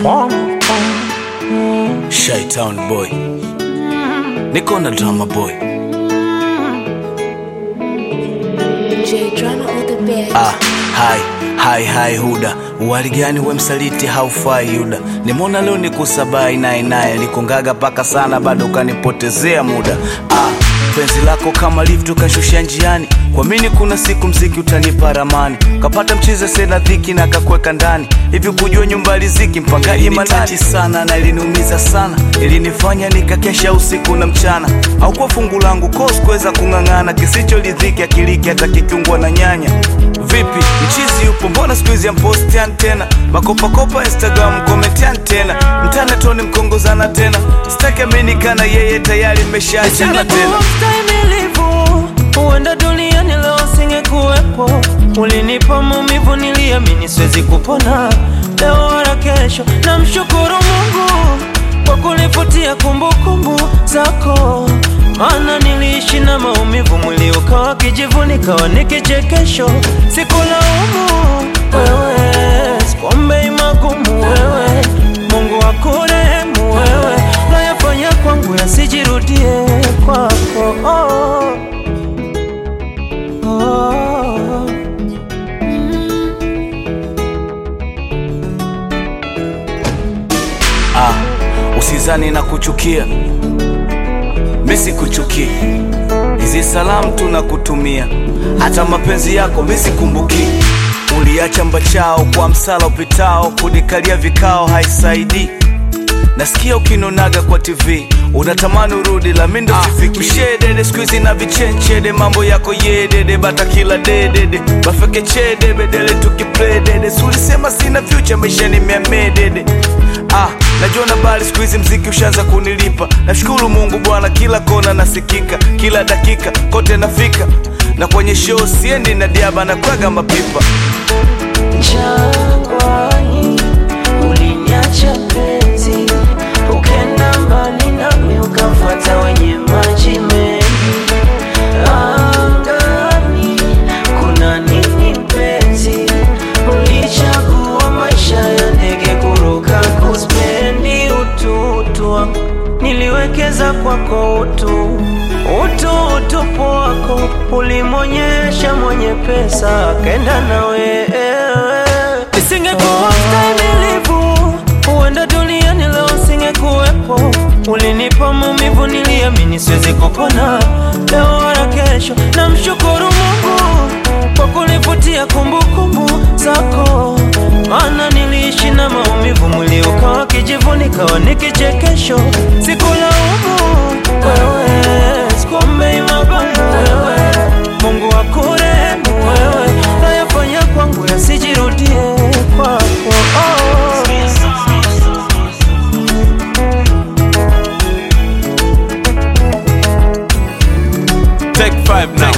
Shy-Town boy, niko na drama boy. Hai Huda, uwali gani we msaliti haufai Yuda. Nimona leo nikusabai nae nikongaga paka sana bado kanipotezea muda. Penzi lako kama lift ukashusha njiani, kwa mini kuna siku mziki utanipa ramani. Kapata mchize sena dhiki na kakweka ndani, hivi kujua nyumba riziki mpangaji manani sana. Na iliniumiza sana, ilinifanya nikakesha usiku na mchana. Au kwa fungu langu kosi kweza kungangana, kisicho lidhiki akiliki hata kikiungwa na nyanya. Vipi, mchizi yupo mbona squeeze ya mpostian tena, makopa Instagram komentian tena, mtana toni mkongozana tena. Sitaki amenikana yeye tayari mmeshaachana tena. Uenda duniani leo singekuwepo, ulinipa maumivu niliamini siwezi kupona. Leo wala kesho namshukuru Mungu kwa kunifutia kumbukumbu zako, maana niliishi na maumivu, mwili ukawa kijivu nikawa nikichekesho. Sikulaumu wewe, sikuombei magumu wewe, Mungu akurehemu wewe, unayofanya kwangu yasijirudie kwako. Usizani na kuchukia, misi kuchukia. Hizi salamu tunakutumia, hata mapenzi yako misi kumbuki. Uliacha mbachao kwa msala upitao, kudikalia vikao haisaidi. Nasikia ukinonaga kwa TV, unatamani urudi la mindo sifiki. Mshedede squeeze na vichenchede, mambo yako yedede, bata kila dedede. Bafeke chede, bedele tukiplay dede. Sulisema sina future, maisha ni miamedede. Najiona bali squeeze mziki ushaanza kunilipa. Nashukuru Mungu Bwana, kila kona nasikika, kila dakika kote nafika. Na kwenye show siendi na diaba na kwaga mapipa. Jangwani uliniacha penzi, ukenda mbali nami ukafuata wenye maji mengi. Angani kuna nini penzi, ulichagua maisha ya ndege kuruka kuspendi utu wangu. Niliwekeza kwako utupu wako, ulimonyesha mwenye pesa akenda na wewe. Nisingekuwa mstahimilivu, uenda duniani leo singekuwepo. Ulinipa maumivu niliamini siwezi kupona. Leo wala kesho namshukuru Mungu kwa kunifutia kumbukumbu zako, maana niliishi na maumivu, mwili ukawa kijivu nikawa nikichekesho. Sikulaumu wewe, sikuombei magumu wewe, Mungu akurehemu wewe, unayofanya kwangu yasijirudie kwako. Take 5 now.